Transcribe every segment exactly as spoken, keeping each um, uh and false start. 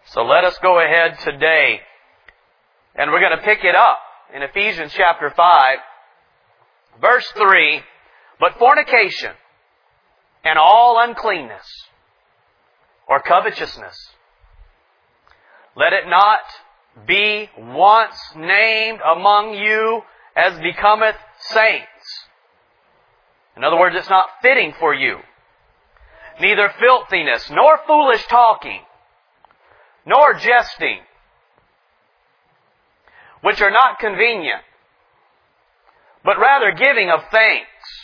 So let us go ahead today, and we're going to pick it up in Ephesians chapter five, verse three. But fornication and all uncleanness or covetousness, let it not be once named among you as becometh saints. In other words, it's not fitting for you. Neither filthiness, nor foolish talking, nor jesting, which are not convenient, but rather giving of thanks.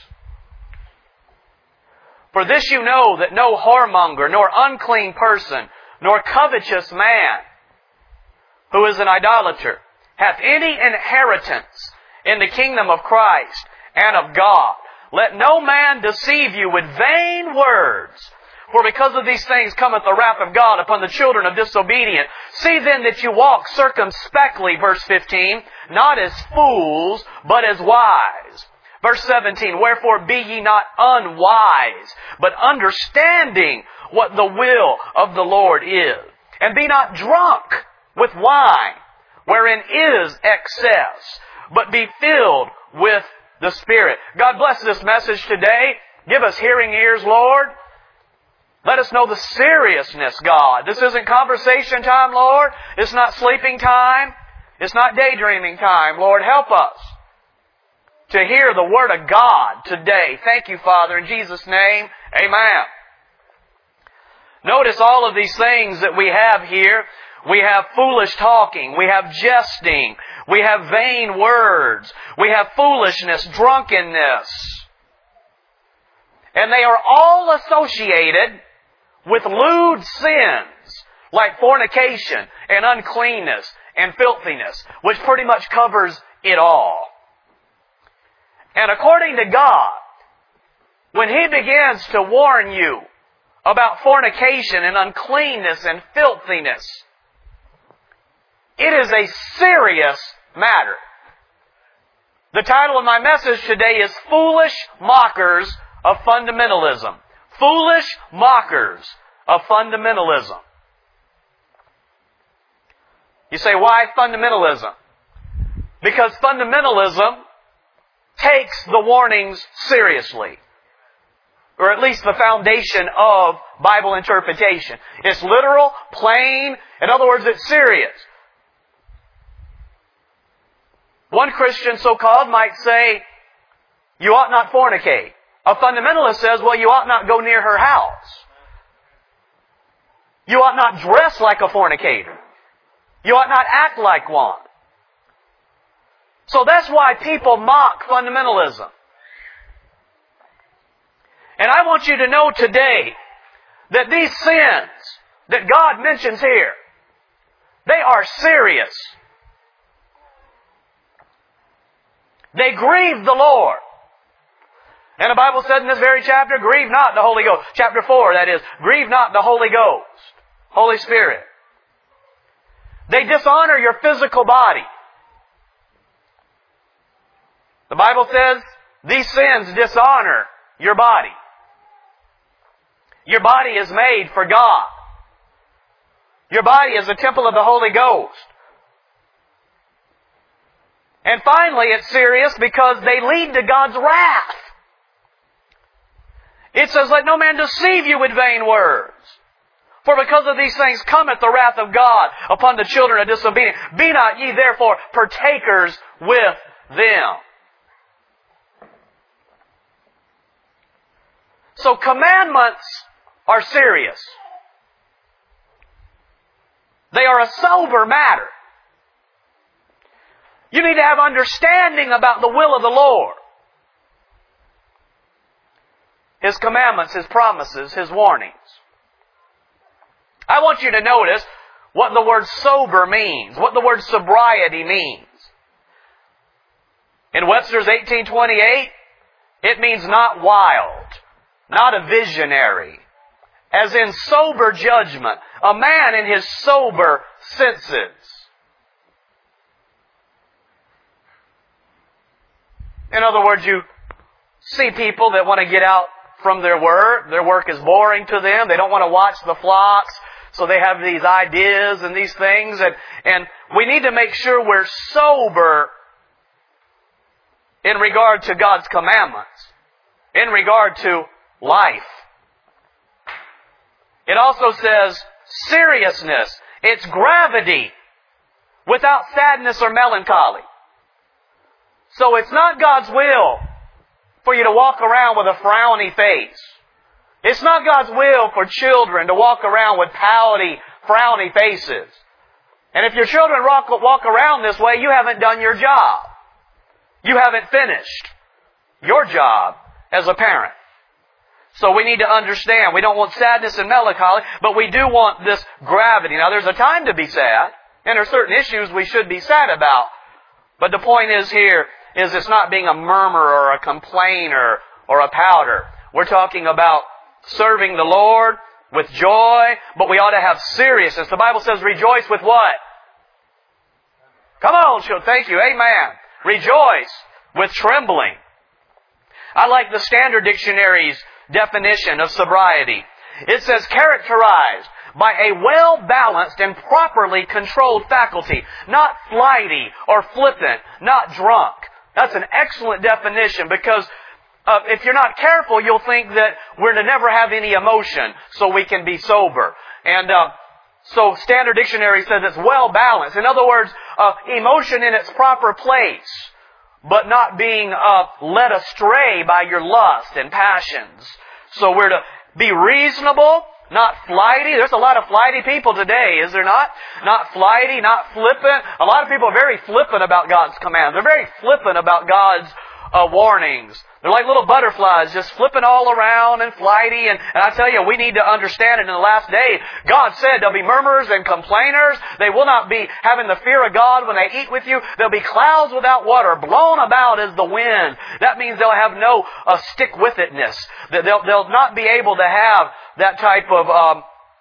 For this you know, that no whoremonger, nor unclean person, nor covetous man, who is an idolater, hath any inheritance in the kingdom of Christ and of God. Let no man deceive you with vain words. For because of these things cometh the wrath of God upon the children of disobedience. See then that you walk circumspectly, verse fifteen, not as fools, but as wise. Verse seventeen, wherefore be ye not unwise, but understanding what the will of the Lord is. And be not drunk with wine, wherein is excess, but be filled with the Spirit. God bless this message today. Give us hearing ears, Lord. Let us know the seriousness, God. This isn't conversation time, Lord. It's not sleeping time. It's not daydreaming time. Lord, help us to hear the Word of God today. Thank you, Father, in Jesus' name. Amen. Notice all of these things that we have here. We have foolish talking. We have jesting. We have vain words. We have foolishness, drunkenness. And they are all associated with lewd sins like fornication and uncleanness and filthiness, which pretty much covers it all. And according to God, when He begins to warn you about fornication and uncleanness and filthiness, it is a serious matter. The title of my message today is Foolish Mockers of Fundamentalism. Foolish mockers of fundamentalism. You say, why fundamentalism? Because fundamentalism takes the warnings seriously. Or at least the foundation of Bible interpretation. It's literal, plain. In other words, it's serious. One Christian, so-called, might say, you ought not fornicate. A fundamentalist says, well, you ought not go near her house. You ought not dress like a fornicator. You ought not act like one. So that's why people mock fundamentalism. And I want you to know today that these sins that God mentions here, they are serious. They grieve the Lord. And the Bible said in this very chapter, grieve not the Holy Ghost. Chapter four, that is, grieve not the Holy Ghost, Holy Spirit. They dishonor your physical body. The Bible says these sins dishonor your body. Your body is made for God. Your body is a temple of the Holy Ghost. And finally, it's serious because they lead to God's wrath. It says, let no man deceive you with vain words. For because of these things cometh the wrath of God upon the children of disobedience. Be not ye therefore partakers with them. So commandments are serious. They are a sober matter. You need to have understanding about the will of the Lord. His commandments, His promises, His warnings. I want you to notice what the word sober means, what the word sobriety means. In Webster's eighteen twenty-eight, it means not wild, not a visionary, as in sober judgment, a man in his sober senses. In other words, you see people that want to get out from their work. Their work is boring to them. They don't want to watch the flocks. so they have these ideas and these things. And, and we need to make sure we're sober in regard to God's commandments, in regard to life. It also says seriousness. It's gravity without sadness or melancholy. So it's not God's will for you to walk around with a frowny face. It's not God's will for children to walk around with pouty, frowny faces. And if your children walk, walk around this way, you haven't done your job. You haven't finished your job as a parent. So we need to understand, we don't want sadness and melancholy, but we do want this gravity. Now there's a time to be sad, and there are certain issues we should be sad about. But the point is here, is it's not being a murmurer or a complainer or a pouter. We're talking about serving the Lord with joy, but we ought to have seriousness. The Bible says rejoice with what? Come on, children. Thank you. Amen. Rejoice with trembling. I like the Standard Dictionary's definition of sobriety. It says characterized by a well-balanced and properly controlled faculty, not flighty or flippant, not drunk. That's an excellent definition because uh, if you're not careful, you'll think that we're to never have any emotion so we can be sober. And uh, so Standard Dictionary says it's well-balanced. In other words, uh, emotion in its proper place, but not being uh, led astray by your lust and passions. So we're to be reasonable, not flighty. There's a lot of flighty people today, is there not? Not flighty, not flippant. A lot of people are very flippant about God's commands. They're very flippant about God's uh, warnings. They're like little butterflies just flipping all around and flighty. And, and I tell you, we need to understand it in the last day. God said there'll be murmurers and complainers. They will not be having the fear of God when they eat with you. There'll be clouds without water, blown about as the wind. That means they'll have no uh, stick-with-itness. They'll, they'll not be able to have that type of um,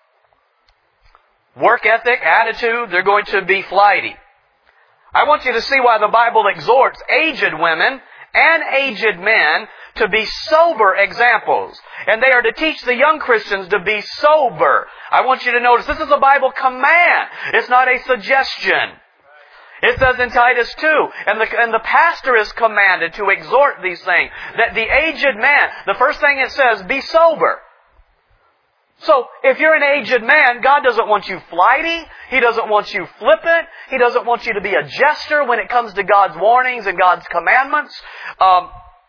work ethic, attitude. They're going to be flighty. I want you to see why the Bible exhorts aged women and aged men to be sober examples. And they are to teach the young Christians to be sober. I want you to notice this is a Bible command. It's not a suggestion. It says in Titus two, and the, and the pastor is commanded to exhort these things, that the aged man, the first thing it says, be sober. So, if you're an aged man, God doesn't want you flighty. He doesn't want you flippant. He doesn't want you to be a jester when it comes to God's warnings and God's commandments. Um,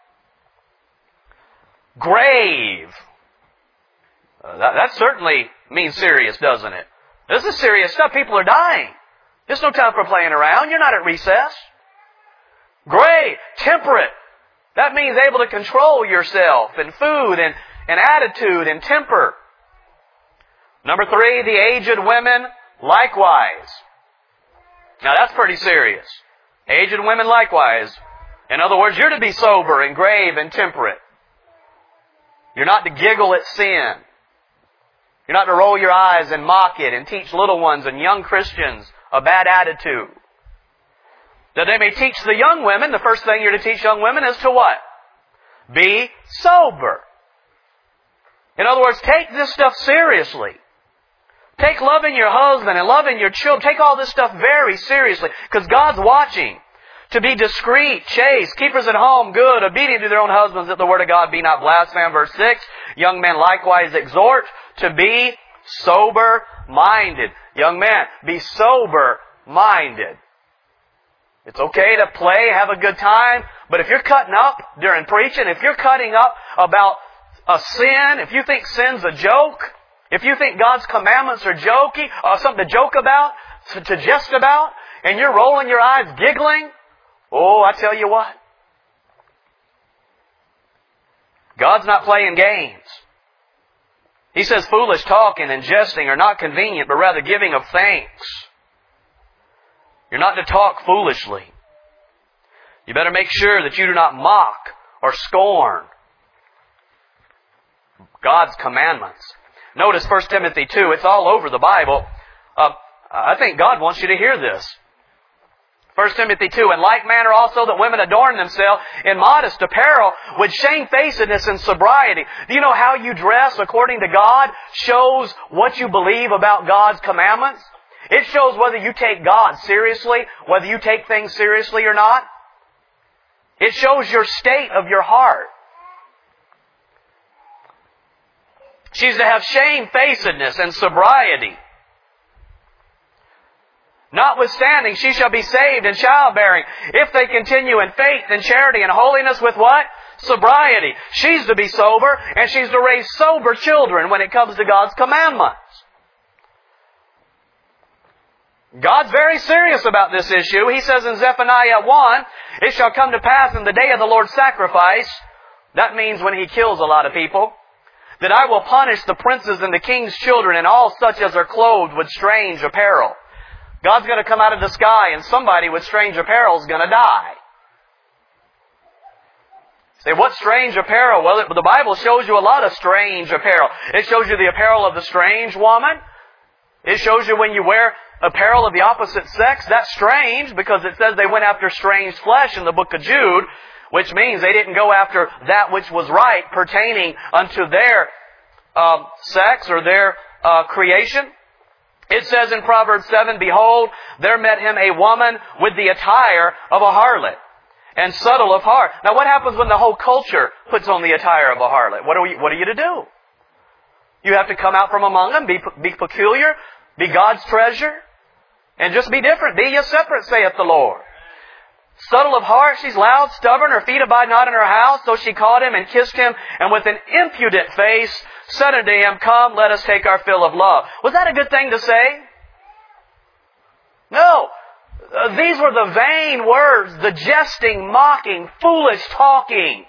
grave. Uh, that, that certainly means serious, doesn't it? This is serious stuff. People are dying. There's no time for playing around. You're not at recess. Grave. Temperate. That means able to control yourself in food and, and attitude and temper. Number three, the aged women likewise. Now that's pretty serious. Aged women likewise. In other words, you're to be sober and grave and temperate. You're not to giggle at sin. You're not to roll your eyes and mock it and teach little ones and young Christians a bad attitude. That they may teach the young women, the first thing you're to teach young women is to what? Be sober. In other words, take this stuff seriously. Take loving your husband and loving your children. Take all this stuff very seriously. Because God's watching. To be discreet, chaste, keepers at home, good, obedient to their own husbands, that the word of God be not blasphemed. Verse six, young men likewise exhort to be sober-minded. Young man, be sober-minded. It's okay to play, have a good time, but if you're cutting up during preaching, if you're cutting up about a sin, if you think sin's a joke, if you think God's commandments are jokey, or something to joke about, to, to jest about, and you're rolling your eyes giggling, oh, I tell you what. God's not playing games. He says foolish talking and jesting are not convenient, but rather giving of thanks. You're not to talk foolishly. You better make sure that you do not mock or scorn God's commandments. Notice First Timothy two. It's all over the Bible. Uh, I think God wants you to hear this. First Timothy two, in like manner also that women adorn themselves in modest apparel with shamefacedness and sobriety. Do you know how you dress according to God shows what you believe about God's commandments? It shows whether you take God seriously, whether you take things seriously or not. It shows your state of your heart. She's to have shamefacedness and sobriety. Notwithstanding, she shall be saved in childbearing, if they continue in faith and charity and holiness with what? Sobriety. She's to be sober, and she's to raise sober children when it comes to God's commandments. God's very serious about this issue. He says in Zephaniah one, it shall come to pass in the day of the Lord's sacrifice, that means when He kills a lot of people, that I will punish the princes and the king's children and all such as are clothed with strange apparel. God's going to come out of the sky and somebody with strange apparel is going to die. Say, what strange apparel? Well, it, the Bible shows you a lot of strange apparel. It shows you the apparel of the strange woman. It shows you when you wear apparel of the opposite sex. That's strange because it says they went after strange flesh in the book of Jude, which means they didn't go after that which was right pertaining unto their uh, sex or their uh, creation. It says in Proverbs seven, behold, there met him a woman with the attire of a harlot and subtle of heart. Now what happens when the whole culture puts on the attire of a harlot? What are, we, what are you to do? You have to come out from among them, be, be peculiar, be God's treasure, and just be different. Be ye separate, saith the Lord. Subtle of heart, she's loud, stubborn, her feet abide not in her house. So she caught him and kissed him, and with an impudent face said unto him, come, let us take our fill of love. Was that a good thing to say? No. Uh, these were the vain words, the jesting, mocking, foolish talking.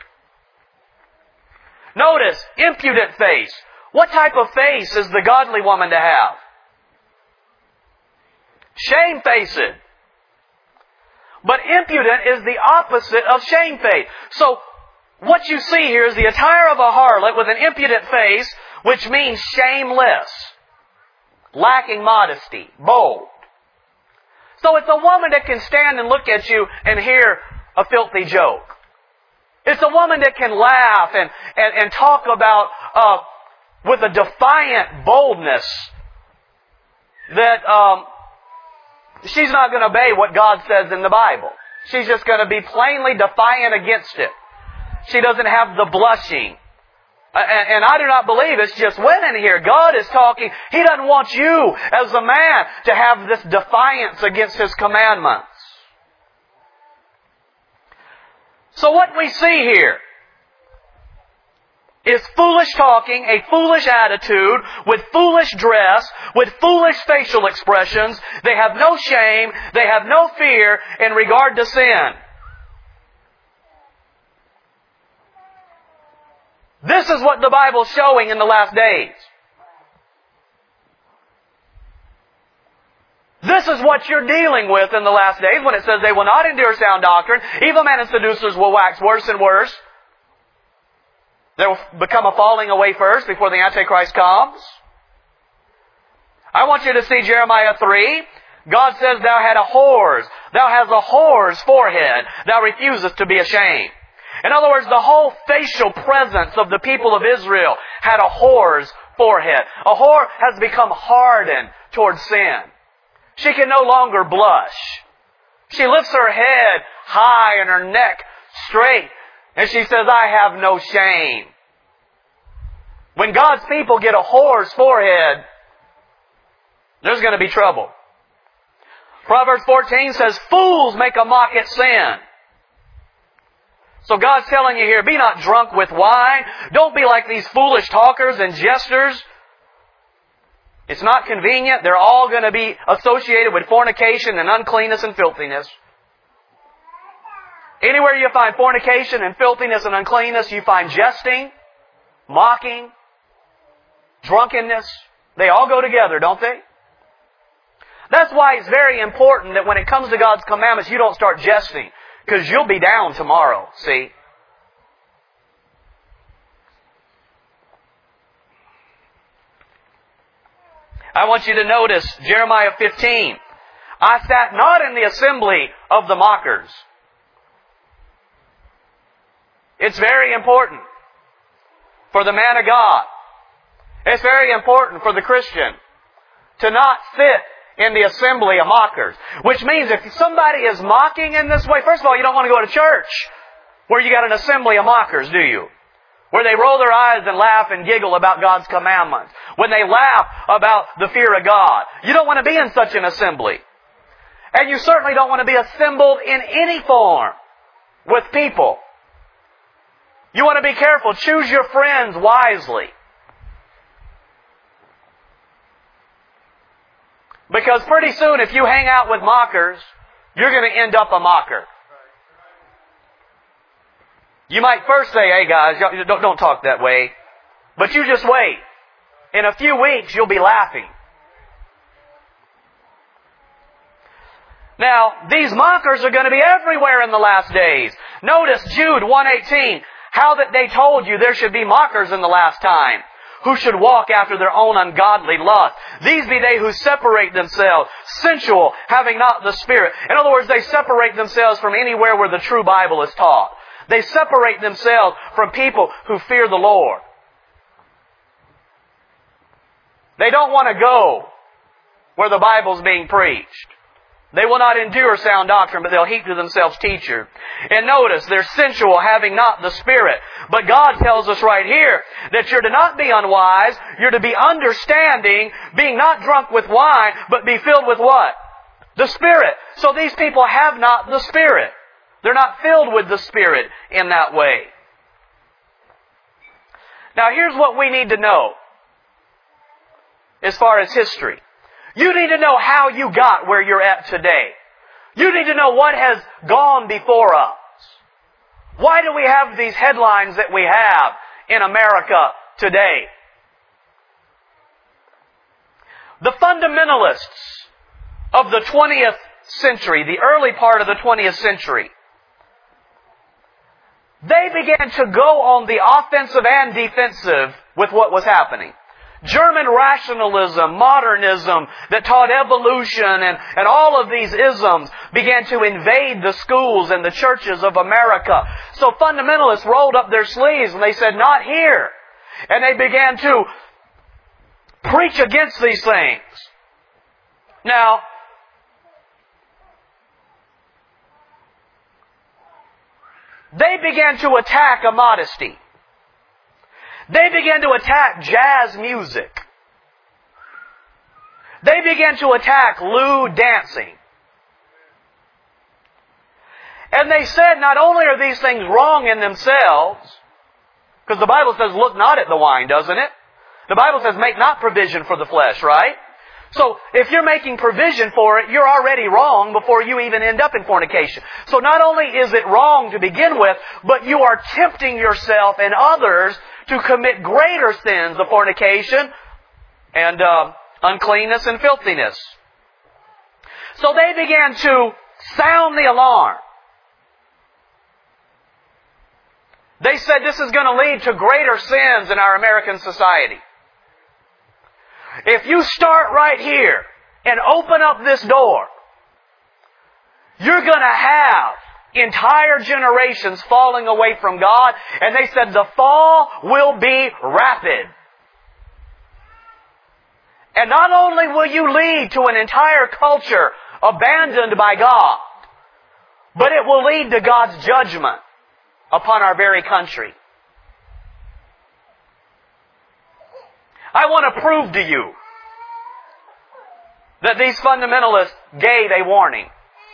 Notice, impudent face. What type of face is the godly woman to have? Shamefaced. But impudent is the opposite of shamefaced. So, what you see here is the attire of a harlot with an impudent face, which means shameless, lacking modesty, bold. So it's a woman that can stand and look at you and hear a filthy joke. It's a woman that can laugh and, and, and talk about, uh, with a defiant boldness, that um, she's not going to obey what God says in the Bible. She's just going to be plainly defiant against it. She doesn't have the blushing. And, and I do not believe it's just women here. God is talking. He doesn't want you as a man to have this defiance against His commandments. So what we see here is foolish talking, a foolish attitude, with foolish dress, with foolish facial expressions. They have no shame. They have no fear in regard to sin. This is what the Bible's showing in the last days. This is what you're dealing with in the last days when it says they will not endure sound doctrine. Evil men and seducers will wax worse and worse. There will become a falling away first before the Antichrist comes. I want you to see Jeremiah three. God says, thou had a whore's. Thou hast a whore's forehead. Thou refusest to be ashamed. In other words, the whole facial presence of the people of Israel had a whore's forehead. A whore has become hardened towards sin. She can no longer blush. She lifts her head high and her neck straight. And she says, I have no shame. When God's people get a whore's forehead, there's going to be trouble. Proverbs fourteen says, fools make a mock at sin. So God's telling you here, be not drunk with wine. Don't be like these foolish talkers and jesters. It's not convenient. They're all going to be associated with fornication and uncleanness and filthiness. Anywhere you find fornication and filthiness and uncleanness, you find jesting, mocking, drunkenness. They all go together, don't they? That's why it's very important that when it comes to God's commandments, you don't start jesting. Because you'll be down tomorrow, see? I want you to notice Jeremiah fifteen. I sat not in the assembly of the mockers. It's very important for the man of God. It's very important for the Christian to not sit in the assembly of mockers. Which means if somebody is mocking in this way, first of all, you don't want to go to church where you got an assembly of mockers, do you? Where they roll their eyes and laugh and giggle about God's commandments. When they laugh about the fear of God. You don't want to be in such an assembly. And you certainly don't want to be assembled in any form with people. You want to be careful. Choose your friends wisely. Because pretty soon, if you hang out with mockers, you're going to end up a mocker. You might first say, hey guys, don't, don't talk that way. But you just wait. In a few weeks, you'll be laughing. Now, these mockers are going to be everywhere in the last days. Notice Jude one eighteen, how that they told you there should be mockers in the last time, who should walk after their own ungodly lust. These be they who separate themselves, sensual, having not the Spirit. In other words, they separate themselves from anywhere where the true Bible is taught. They separate themselves from people who fear the Lord. They don't want to go where the Bible's being preached. They will not endure sound doctrine, but they'll heap to themselves teachers. And notice, they're sensual, having not the Spirit. But God tells us right here that you're to not be unwise, you're to be understanding, being not drunk with wine, but be filled with what? The Spirit. So these people have not the Spirit. They're not filled with the Spirit in that way. Now here's what we need to know as far as history. You need to know how you got where you're at today. You need to know what has gone before us. Why do we have these headlines that we have in America today? The fundamentalists of the twentieth century, the early part of the twentieth century, they began to go on the offensive and defensive with what was happening. German rationalism, modernism that taught evolution and, and all of these isms began to invade the schools and the churches of America. So fundamentalists rolled up their sleeves and they said, not here. And they began to preach against these things. Now, they began to attack immodesty. They began to attack jazz music. They began to attack lewd dancing. And they said not only are these things wrong in themselves, because the Bible says, look not at the wine, doesn't it? The Bible says, make not provision for the flesh, right? So, if you're making provision for it, you're already wrong before you even end up in fornication. So not only is it wrong to begin with, but you are tempting yourself and others to commit greater sins of fornication and uh, uncleanness and filthiness. So they began to sound the alarm. They said this is going to lead to greater sins in our American society. If you start right here and open up this door, you're going to have entire generations falling away from God. And they said the fall will be rapid. And not only will you lead to an entire culture abandoned by God, but it will lead to God's judgment upon our very country. I want to prove to you that these fundamentalists gave a warning.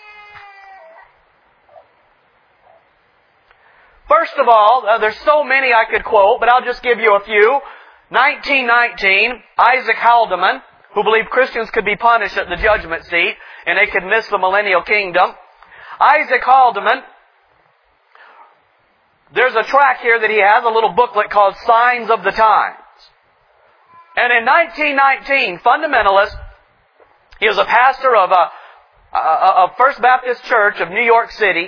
First of all, uh, there's so many I could quote, but I'll just give you a few. nineteen nineteen, Isaac Haldeman, who believed Christians could be punished at the judgment seat and they could miss the millennial kingdom. Isaac Haldeman, there's a tract here that he has, a little booklet called Signs of the Times. And in nineteen nineteen, fundamentalist, he was a pastor of a, a, a First Baptist Church of New York City.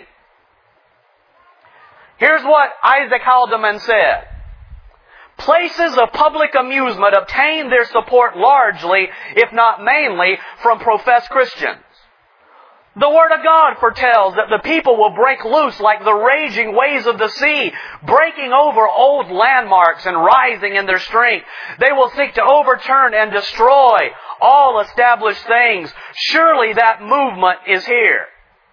Here's what Isaac Haldeman said. Places of public amusement obtain their support largely, if not mainly, from professed Christians. The Word of God foretells that the people will break loose like the raging waves of the sea, breaking over old landmarks and rising in their strength. They will seek to overturn and destroy all established things. Surely that movement is here.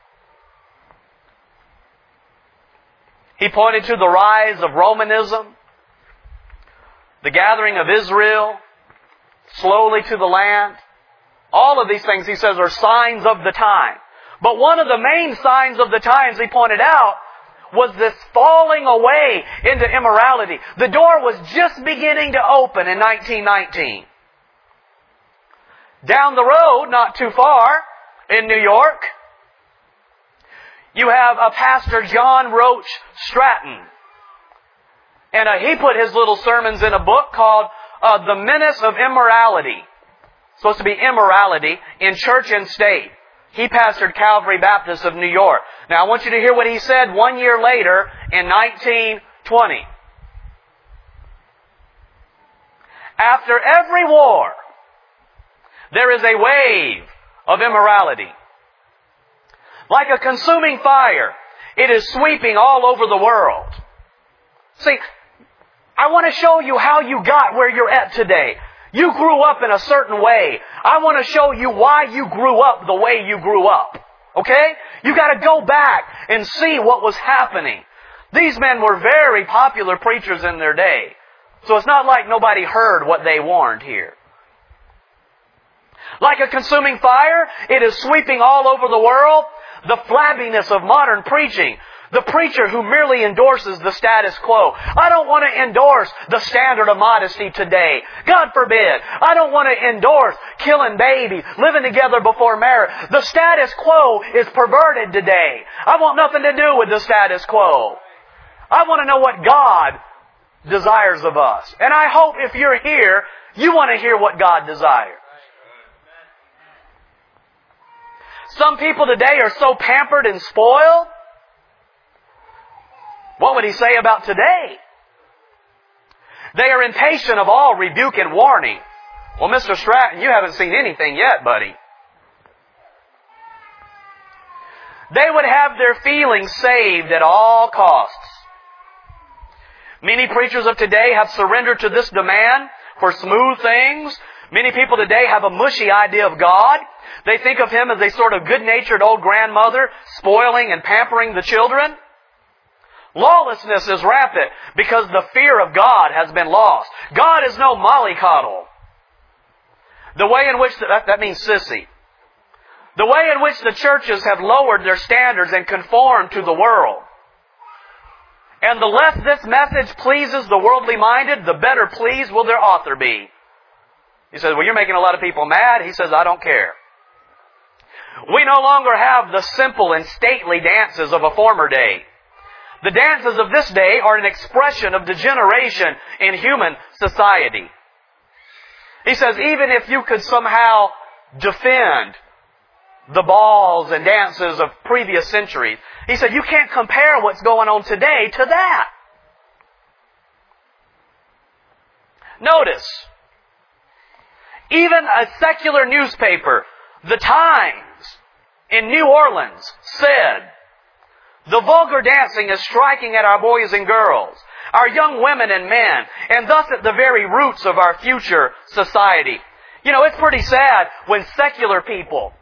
He pointed to the rise of Romanism, the gathering of Israel slowly to the land. All of these things, he says, are signs of the time. But one of the main signs of the times, he pointed out, was this falling away into immorality. The door was just beginning to open in nineteen nineteen. Down the road, not too far, in New York, you have a Pastor John Roach Stratton. And uh, he put his little sermons in a book called uh, The Menace of Immorality. It's supposed to be immorality in church and state. He pastored Calvary Baptist of New York. Now I want you to hear what he said one year later in nineteen twenty. After every war, there is a wave of immorality. Like a consuming fire, it is sweeping all over the world. See, I want to show you how you got where you're at today. You grew up in a certain way. I want to show you why you grew up the way you grew up. Okay? You got to go back and see what was happening. These men were very popular preachers in their day. So it's not like nobody heard what they warned here. Like a consuming fire, it is sweeping all over the world. The flabbiness of modern preaching. The preacher who merely endorses the status quo. I don't want to endorse the standard of modesty today. God forbid. I don't want to endorse killing babies, living together before marriage. The status quo is perverted today. I want nothing to do with the status quo. I want to know what God desires of us. And I hope if you're here, you want to hear what God desires. Some people today are so pampered and spoiled. What would he say about today? They are impatient of all rebuke and warning. Well, Mister Stratton, you haven't seen anything yet, buddy. They would have their feelings saved at all costs. Many preachers of today have surrendered to this demand for smooth things. Many people today have a mushy idea of God. They think of Him as a sort of good-natured old grandmother, spoiling and pampering the children. Lawlessness is rampant because the fear of God has been lost. God is no mollycoddle. The way in which, the, that, that means sissy. The way in which the churches have lowered their standards and conformed to the world. And the less this message pleases the worldly minded, the better pleased will their author be. He says, well, you're making a lot of people mad. He says, I don't care. We no longer have the simple and stately dances of a former day. The dances of this day are an expression of degeneration in human society. He says, even if you could somehow defend the balls and dances of previous centuries, he said, you can't compare what's going on today to that. Notice, even a secular newspaper, The Times, in New Orleans, said, the vulgar dancing is striking at our boys and girls, our young women and men, and thus at the very roots of our future society. You know, it's pretty sad when secular people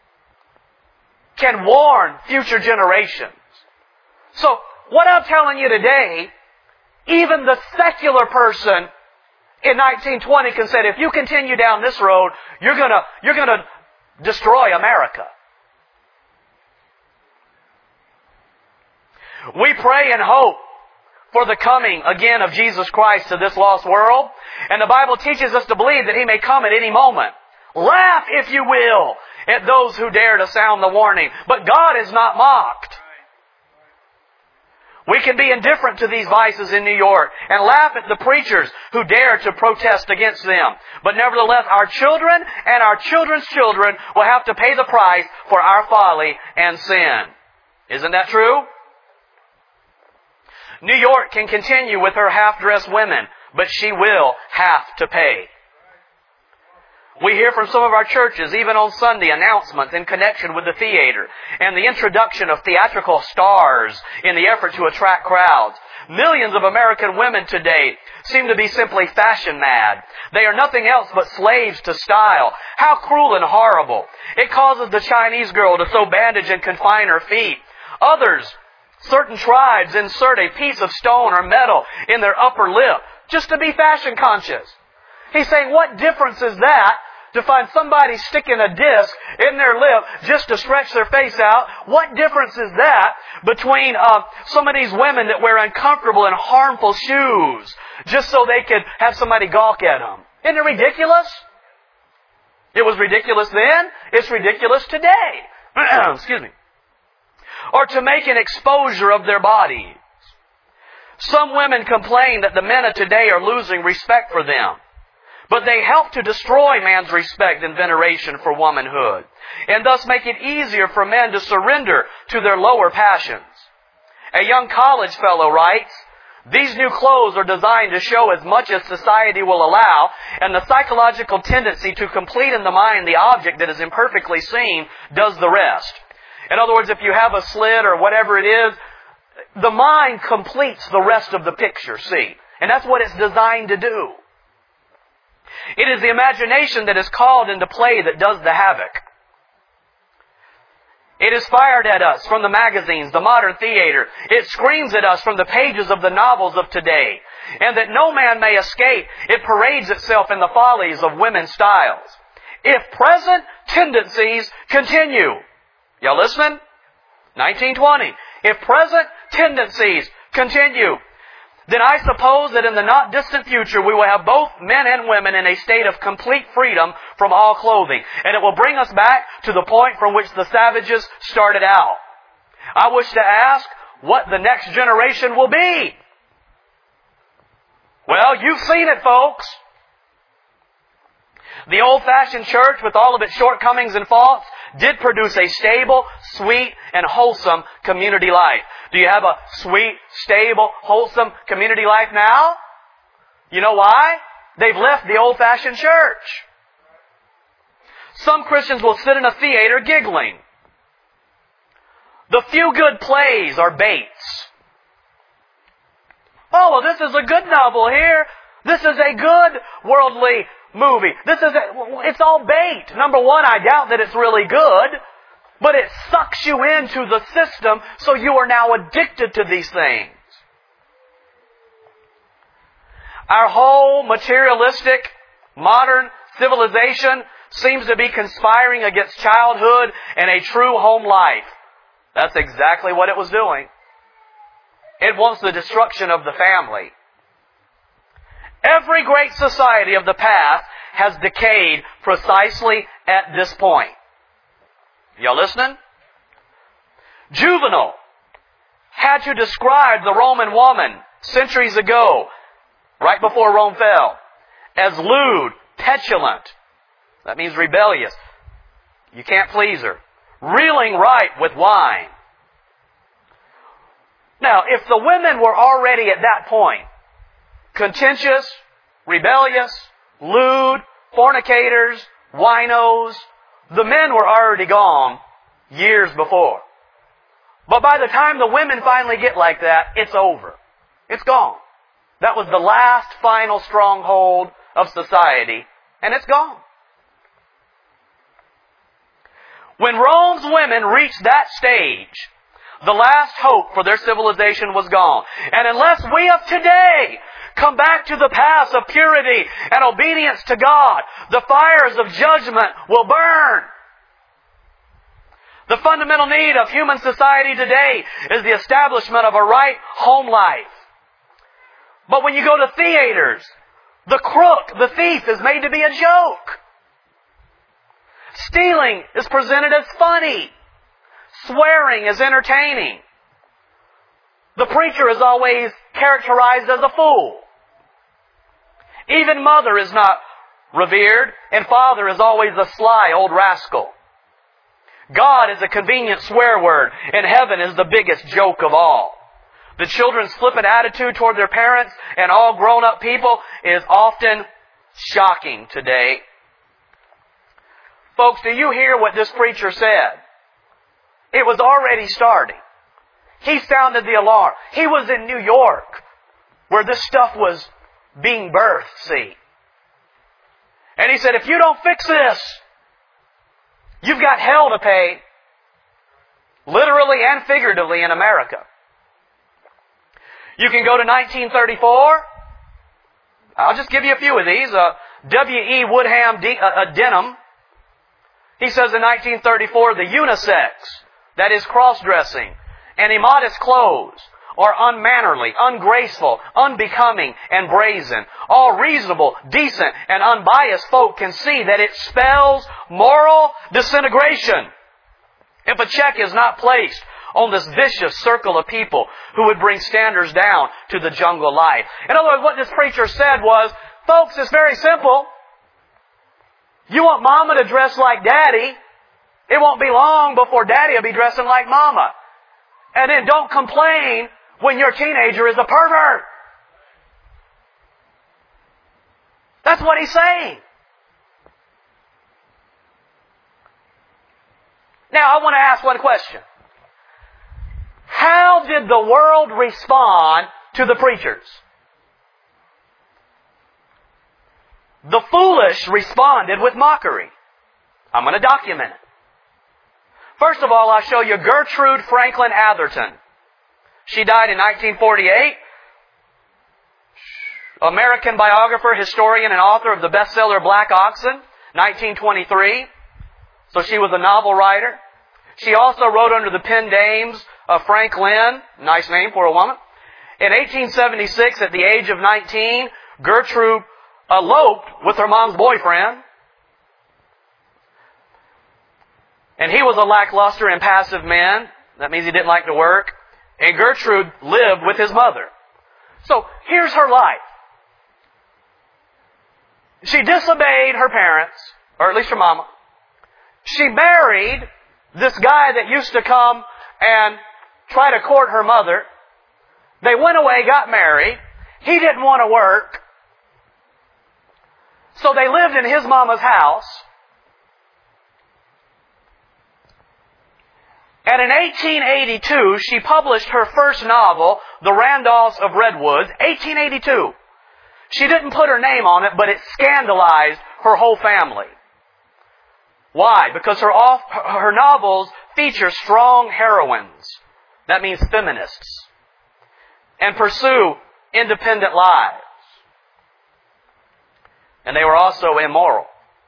can warn future generations. So, what I'm telling you today, even the secular person in nineteen twenty can say, if you continue down this road, you're gonna, you're gonna destroy America. We pray and hope for the coming again of Jesus Christ to this lost world. And the Bible teaches us to believe that He may come at any moment. Laugh, if you will, at those who dare to sound the warning. But God is not mocked. We can be indifferent to these vices in New York and laugh at the preachers who dare to protest against them. But nevertheless, our children and our children's children will have to pay the price for our folly and sin. Isn't that true? New York can continue with her half-dressed women, but she will have to pay. We hear from some of our churches, even on Sunday, announcements in connection with the theater and the introduction of theatrical stars in the effort to attract crowds. Millions of American women today seem to be simply fashion mad. They are nothing else but slaves to style. How cruel and horrible. It causes the Chinese girl to sew bandage and confine her feet. Others, certain tribes, insert a piece of stone or metal in their upper lip just to be fashion conscious. He's saying, what difference is that to find somebody sticking a disc in their lip just to stretch their face out? What difference is that between uh, some of these women that wear uncomfortable and harmful shoes just so they could have somebody gawk at them? Isn't it ridiculous? It was ridiculous then. It's ridiculous today. Excuse me. Or to make an exposure of their bodies. Some women complain that the men of today are losing respect for them. But they help to destroy man's respect and veneration for womanhood, and thus make it easier for men to surrender to their lower passions. A young college fellow writes, "These new clothes are designed to show as much as society will allow, and the psychological tendency to complete in the mind the object that is imperfectly seen does the rest." In other words, if you have a slit or whatever it is, the mind completes the rest of the picture, see? And that's what it's designed to do. It is the imagination that is called into play that does the havoc. It is fired at us from the magazines, the modern theater. It screams at us from the pages of the novels of today. And that no man may escape, it parades itself in the follies of women's styles. If present tendencies continue. Y'all listening? nineteen twenty. If present tendencies continue, then I suppose that in the not distant future we will have both men and women in a state of complete freedom from all clothing. And it will bring us back to the point from which the savages started out. I wish to ask what the next generation will be. Well, you've seen it, folks. The old-fashioned church, with all of its shortcomings and faults, did produce a stable, sweet, and wholesome community life. Do you have a sweet, stable, wholesome community life now? You know why? They've left the old-fashioned church. Some Christians will sit in a theater giggling. The few good plays are baits. Oh, well, this is a good novel here. This is a good worldly movie. This is a, it's all bait. Number one, I doubt that it's really good, but it sucks you into the system, so you are now addicted to these things. Our whole materialistic, modern civilization seems to be conspiring against childhood and a true home life. That's exactly what it was doing. It wants the destruction of the family. Every great society of the past has decayed precisely at this point. Y'all listening? Juvenal had to describe the Roman woman centuries ago, right before Rome fell, as lewd, petulant. That means rebellious. You can't please her. Reeling ripe with wine. Now, if the women were already at that point, contentious, rebellious, lewd, fornicators, winos, the men were already gone years before. But by the time the women finally get like that, it's over. It's gone. That was the last final stronghold of society, and it's gone. When Rome's women reached that stage, the last hope for their civilization was gone. And unless we of today come back to the paths of purity and obedience to God, the fires of judgment will burn. The fundamental need of human society today is the establishment of a right home life. But when you go to theaters, the crook, the thief, is made to be a joke. Stealing is presented as funny. Swearing is entertaining. The preacher is always characterized as a fool. Even mother is not revered, and father is always a sly old rascal. God is a convenient swear word, and heaven is the biggest joke of all. The children's flippant attitude toward their parents and all grown-up people is often shocking today. Folks, do you hear what this preacher said? It was already starting. He sounded the alarm. He was in New York, where this stuff was being birthed, see. And he said, if you don't fix this, you've got hell to pay, literally and figuratively, in America. You can go to nineteen thirty-four. I'll just give you a few of these. Uh, W E Woodham D- uh, uh, Denham. He says in nineteen thirty-four, the unisex, that is cross-dressing, and immodest clothes are unmannerly, ungraceful, unbecoming, and brazen. All reasonable, decent, and unbiased folk can see that it spells moral disintegration if a check is not placed on this vicious circle of people who would bring standards down to the jungle life. In other words, what this preacher said was, folks, it's very simple. You want Mama to dress like Daddy, it won't be long before Daddy will be dressing like Mama. And then don't complain when your teenager is a pervert. That's what he's saying. Now, I want to ask one question. How did the world respond to the preachers? The foolish responded with mockery. I'm going to document it. First of all, I'll show you Gertrude Franklin Atherton. She died in nineteen forty-eight. American biographer, historian, and author of the bestseller Black Oxen, nineteen twenty-three. So she was a novel writer. She also wrote under the pen names of Frank Lynn, nice name for a woman. In eighteen seventy-six, at the age of nineteen, Gertrude eloped with her mom's boyfriend. And he was a lackluster, impassive man. That means he didn't like to work. And Gertrude lived with his mother. So here's her life. She disobeyed her parents, or at least her mama. She married this guy that used to come and try to court her mother. They went away, got married. He didn't want to work. So they lived in his mama's house. And in eighteen eighty-two, she published her first novel, The Randolphs of Redwoods, eighteen eighty-two. She didn't put her name on it, but it scandalized her whole family. Why? Because her, off, her novels feature strong heroines. That means feminists. And pursue independent lives. And they were also immoral.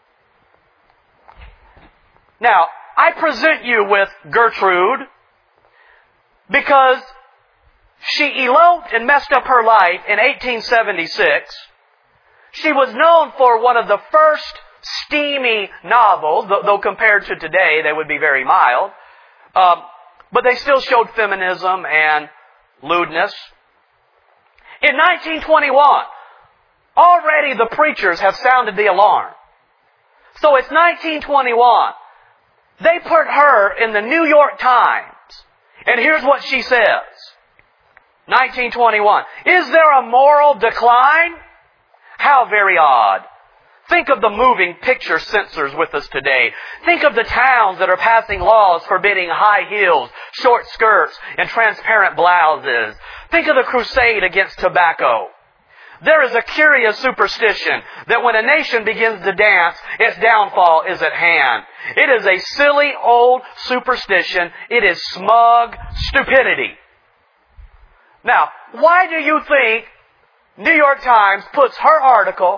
Now, I present you with Gertrude because she eloped and messed up her life in eighteen seventy-six. She was known for one of the first steamy novels, though compared to today they would be very mild. Um, but they still showed feminism and lewdness. In nineteen twenty-one, already the preachers have sounded the alarm. So it's nineteen twenty-one. They put her in the New York Times. And here's what she says. nineteen twenty-one. Is there a moral decline? How very odd. Think of the moving picture censors with us today. Think of the towns that are passing laws forbidding high heels, short skirts, and transparent blouses. Think of the crusade against tobacco. There is a curious superstition that when a nation begins to dance, its downfall is at hand. It is a silly old superstition. It is smug stupidity. Now, why do you think New York Times puts her article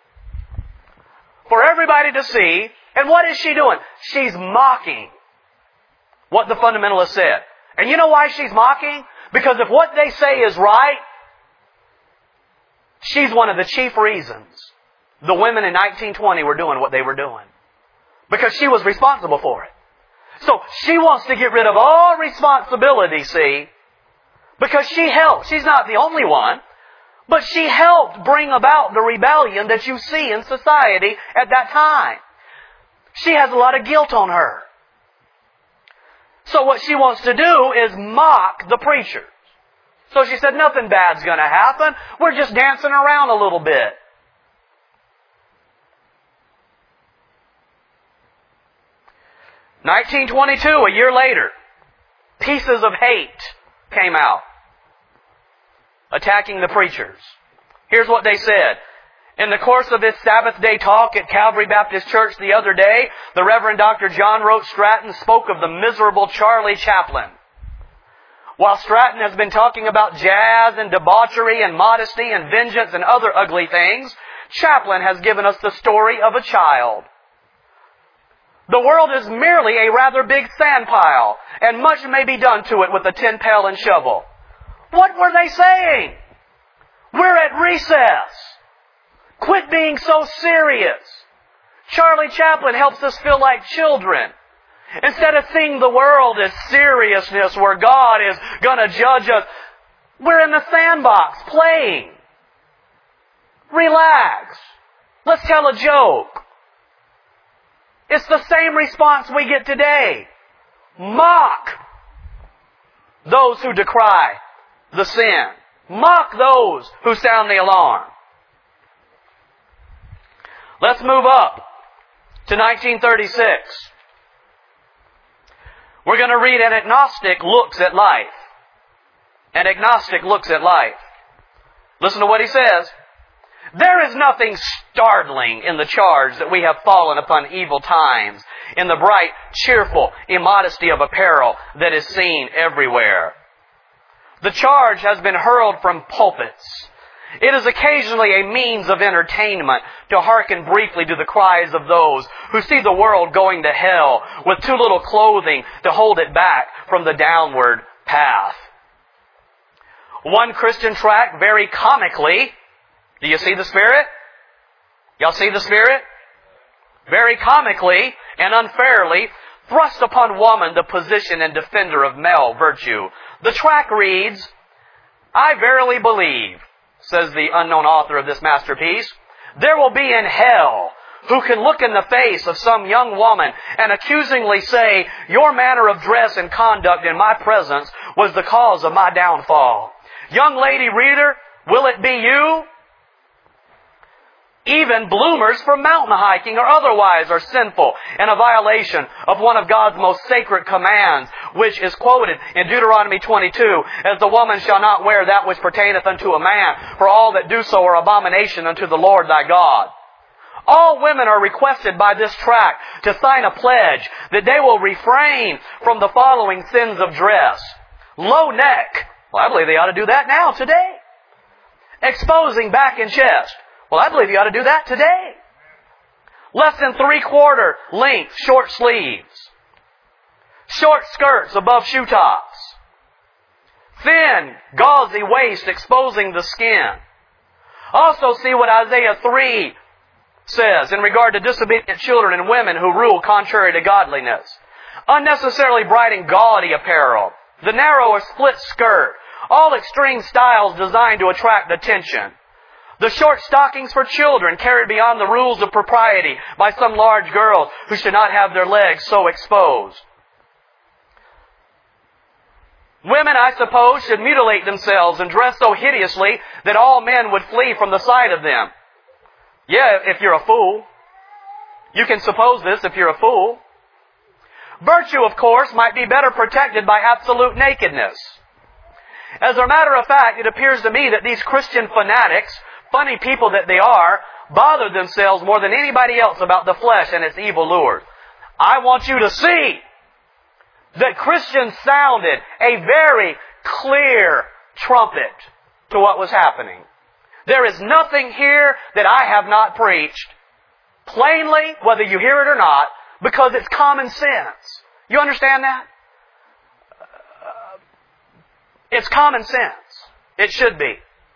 for everybody to see? And what is she doing? She's mocking what the fundamentalists said. And you know why she's mocking? Because if what they say is right, she's one of the chief reasons the women in nineteen twenty were doing what they were doing. Because she was responsible for it. So she wants to get rid of all responsibility, see? Because she helped. She's not the only one. But she helped bring about the rebellion that you see in society at that time. She has a lot of guilt on her. So what she wants to do is mock the preachers. So she said, nothing bad's going to happen. We're just dancing around a little bit. nineteen twenty-two, a year later, Pieces of Hate came out, attacking the preachers. Here's what they said. In the course of his Sabbath day talk at Calvary Baptist Church the other day, the Reverend Doctor John Roach Stratton spoke of the miserable Charlie Chaplin. While Stratton has been talking about jazz and debauchery and modesty and vengeance and other ugly things, Chaplin has given us the story of a child. The world is merely a rather big sand pile, and much may be done to it with a tin pail and shovel. What were they saying? We're at recess. Quit being so serious. Charlie Chaplin helps us feel like children. Instead of seeing the world as seriousness where God is going to judge us, we're in the sandbox playing. Relax. Let's tell a joke. It's the same response we get today. Mock those who decry the sin. Mock those who sound the alarm. Let's move up to nineteen thirty-six. We're going to read An Agnostic Looks at Life. An Agnostic Looks at Life. Listen to what he says. There is nothing startling in the charge that we have fallen upon evil times, in the bright, cheerful immodesty of apparel that is seen everywhere. The charge has been hurled from pulpits. It is occasionally a means of entertainment to hearken briefly to the cries of those who see the world going to hell with too little clothing to hold it back from the downward path. One Christian tract very comically, do you see the Spirit? Y'all see the Spirit? Very comically and unfairly thrust upon woman the position and defender of male virtue. The tract reads, I verily believe, says the unknown author of this masterpiece, there will be in hell who can look in the face of some young woman and accusingly say, your manner of dress and conduct in my presence was the cause of my downfall. Young lady reader, will it be you? Even bloomers for mountain hiking or otherwise are sinful and a violation of one of God's most sacred commands, which is quoted in Deuteronomy twenty-two, as the woman shall not wear that which pertaineth unto a man, for all that do so are abomination unto the Lord thy God. All women are requested by this tract to sign a pledge that they will refrain from the following sins of dress. Low neck. Well, I believe they ought to do that now, today. Exposing back and chest. Well, I believe you ought to do that today. Less than three-quarter length short sleeves. Short skirts above shoe tops. Thin, gauzy waist exposing the skin. Also see what Isaiah three says in regard to disobedient children and women who rule contrary to godliness. Unnecessarily bright and gaudy apparel. The narrow or split skirt. All extreme styles designed to attract attention. The short stockings for children carried beyond the rules of propriety by some large girls who should not have their legs so exposed. Women, I suppose, should mutilate themselves and dress so hideously that all men would flee from the sight of them. Yeah, if you're a fool. You can suppose this if you're a fool. Virtue, of course, might be better protected by absolute nakedness. As a matter of fact, it appears to me that these Christian fanatics, funny people that they are, bother themselves more than anybody else about the flesh and its evil lures. I want you to see that Christians sounded a very clear trumpet to what was happening. There is nothing here that I have not preached plainly, whether you hear it or not, because it's common sense. You understand that? Uh, it's common sense. It should be.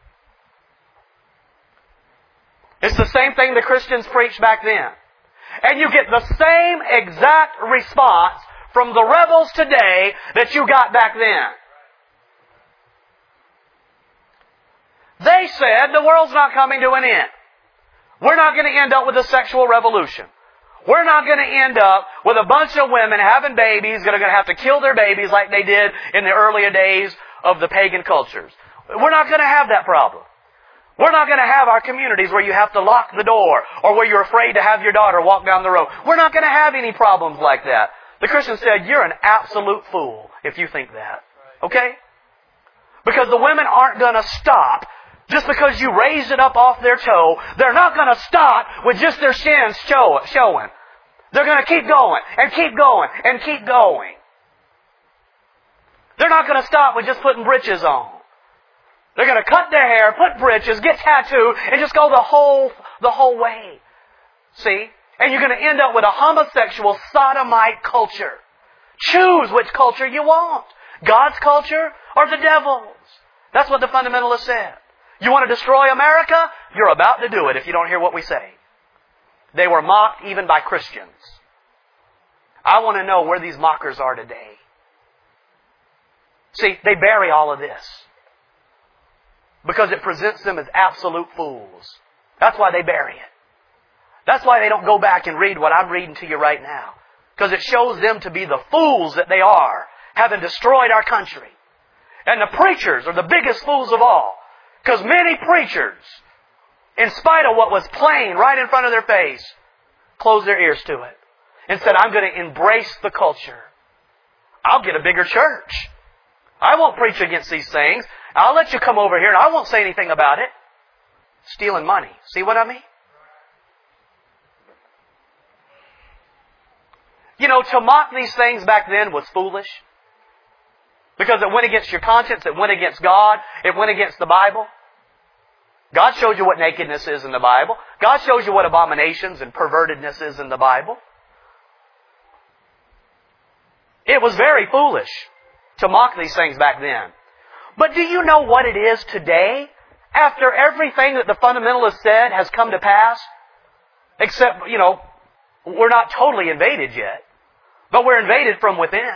It's the same thing the Christians preached back then. And you get the same exact response from the rebels today that you got back then. They said the world's not coming to an end. We're not going to end up with a sexual revolution. We're not going to end up with a bunch of women having babies that are going to have to kill their babies like they did in the earlier days of the pagan cultures. We're not going to have that problem. We're not going to have our communities where you have to lock the door or where you're afraid to have your daughter walk down the road. We're not going to have any problems like that. The Christian said, you're an absolute fool if you think that. Okay? Because the women aren't going to stop just because you raised it up off their toe. They're not going to stop with just their shins show, showing. They're going to keep going and keep going and keep going. They're not going to stop with just putting breeches on. They're going to cut their hair, put breeches, get tattooed, and just go the whole, the whole way. See? And you're going to end up with a homosexual, sodomite culture. Choose which culture you want. God's culture or the devil's. That's what the fundamentalists said. You want to destroy America? You're about to do it if you don't hear what we say. They were mocked even by Christians. I want to know where these mockers are today. See, they bury all of this because it presents them as absolute fools. That's why they bury it. That's why they don't go back and read what I'm reading to you right now. Because it shows them to be the fools that they are, having destroyed our country. And the preachers are the biggest fools of all. Because many preachers, in spite of what was plain right in front of their face, closed their ears to it and said, I'm going to embrace the culture. I'll get a bigger church. I won't preach against these things. I'll let you come over here and I won't say anything about it. Stealing money. See what I mean? You know, to mock these things back then was foolish. Because it went against your conscience. It went against God. It went against the Bible. God shows you what nakedness is in the Bible. God shows you what abominations and pervertedness is in the Bible. It was very foolish to mock these things back then. But do you know what it is today? After everything that the fundamentalists said has come to pass, except, you know, we're not totally invaded yet, but we're invaded from within.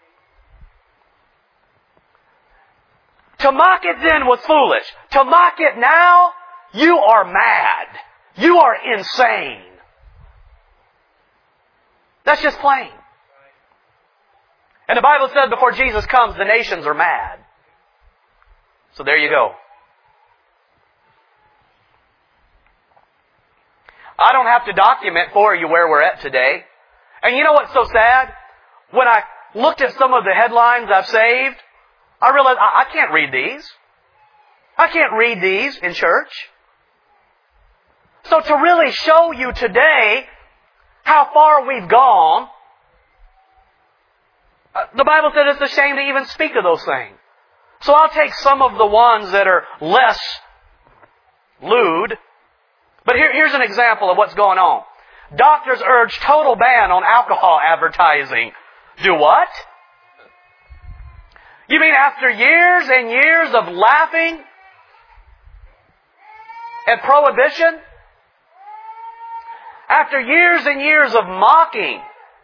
To mock it then was foolish. To mock it now, you are mad. You are insane. That's just plain. And the Bible said before Jesus comes, the nations are mad. So there you go. I don't have to document for you where we're at today. And you know what's so sad? When I looked at some of the headlines I've saved, I realized I, I can't read these. I can't read these in church. So to really show you today how far we've gone, uh, the Bible said it's a shame to even speak of those things. So I'll take some of the ones that are less lewd. But here, here's an example of what's going on. Doctors urge total ban on alcohol advertising. Do what? You mean after years and years of laughing at prohibition? After years and years of mocking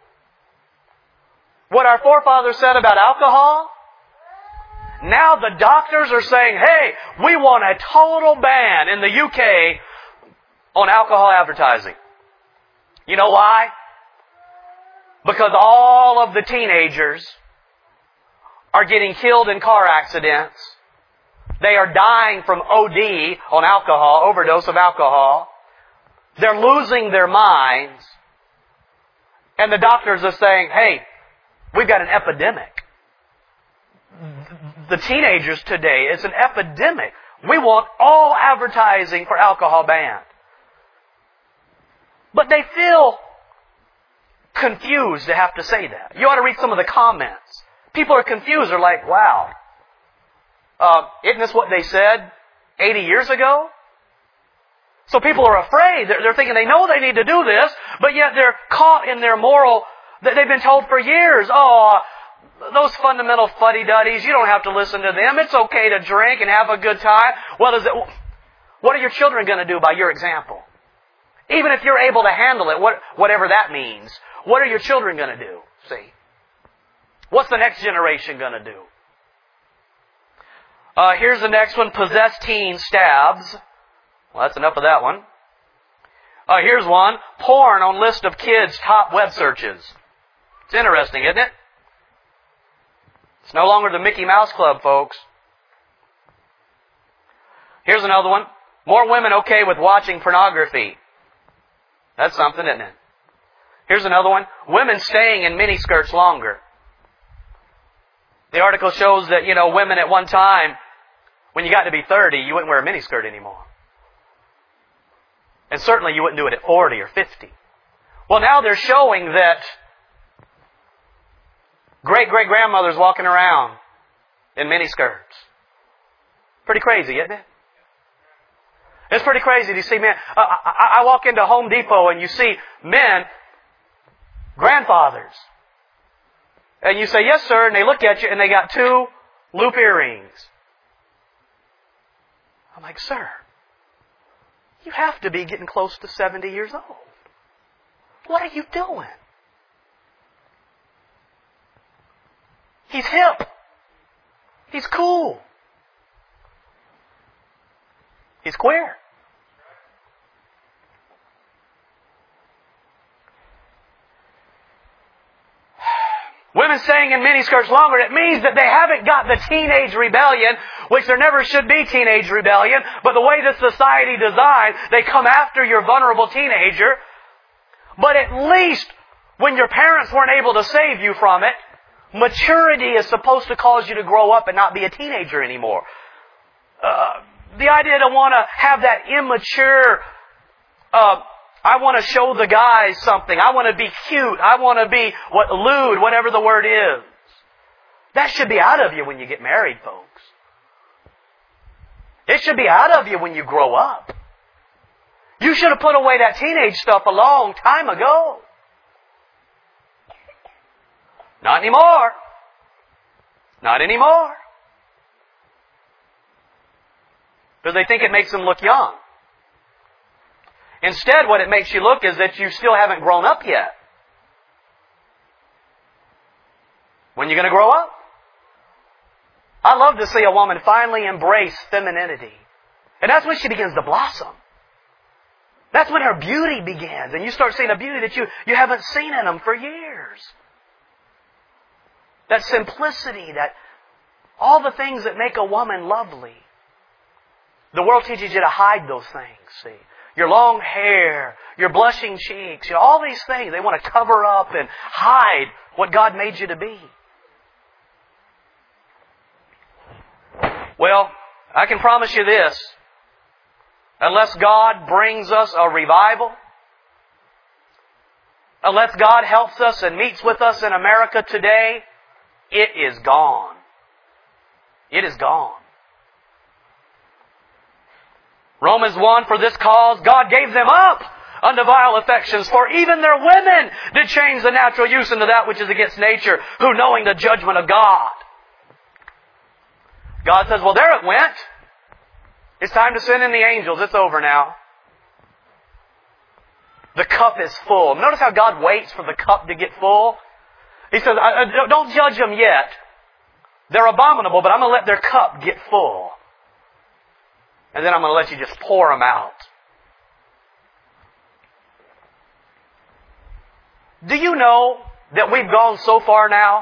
what our forefathers said about alcohol? Now the doctors are saying, hey, we want a total ban in the U K on alcohol advertising. You know why? Because all of the teenagers are getting killed in car accidents. They are dying from O D on alcohol, overdose of alcohol. They're losing their minds. And the doctors are saying, hey, we've got an epidemic. The teenagers today, it's an epidemic. We want all advertising for alcohol banned. But they feel confused to have to say that. You ought to read some of the comments. People are confused. They're like, wow, uh, isn't this what they said eighty years ago? So people are afraid. They're, they're thinking they know they need to do this, but yet they're caught in their moral, that they've been told for years, oh, those fundamental fuddy-duddies, you don't have to listen to them. It's okay to drink and have a good time. Well, is it, what are your children going to do by your example? Even if you're able to handle it, what, whatever that means, what are your children going to do? See? What's the next generation going to do? Uh, here's the next one. Possessed teen stabs. Well, that's enough of that one. Uh, here's one. Porn on list of kids' top web searches. It's interesting, isn't it? It's no longer the Mickey Mouse Club, folks. Here's another one. More women okay with watching pornography. That's something, isn't it? Here's another one. Women staying in miniskirts longer. The article shows that, you know, women at one time, when you got to be thirty, you wouldn't wear a miniskirt anymore. And certainly you wouldn't do it at forty or fifty. Well, now they're showing that great-great-grandmothers walking around in miniskirts. Pretty crazy, isn't it? It's pretty crazy to see men. I, I, I walk into Home Depot and you see men, grandfathers. And you say, yes, sir, and they look at you and they got two loop earrings. I'm like, sir, you have to be getting close to seventy years old. What are you doing? He's hip. He's cool. He's queer. Women staying in miniskirts longer, it means that they haven't got the teenage rebellion, which there never should be teenage rebellion, but the way this society designs, they come after your vulnerable teenager. But at least when your parents weren't able to save you from it, maturity is supposed to cause you to grow up and not be a teenager anymore. Uh, the idea to want to have that immature, uh, I want to show the guys something. I want to be cute. I want to be what lewd, whatever the word is. That should be out of you when you get married, folks. It should be out of you when you grow up. You should have put away that teenage stuff a long time ago. Not anymore. Not anymore. Because they think it makes them look young. Instead, what it makes you look is that you still haven't grown up yet. When are you going to grow up? I love to see a woman finally embrace femininity. And that's when she begins to blossom. That's when her beauty begins. And you start seeing a beauty that you, you haven't seen in them for years. That simplicity, that all the things that make a woman lovely. The world teaches you to hide those things, see. Your long hair, your blushing cheeks, you know, all these things, they want to cover up and hide what God made you to be. Well, I can promise you this. Unless God brings us a revival, unless God helps us and meets with us in America today, it is gone. It is gone. Romans one, for this cause God gave them up unto vile affections, for even their women did change the natural use into that which is against nature, who knowing the judgment of God. God says, well, there it went. It's time to send in the angels. It's over now. The cup is full. Notice how God waits for the cup to get full. He says, don't judge them yet. They're abominable, but I'm going to let their cup get full. And then I'm going to let you just pour them out. Do you know that we've gone so far now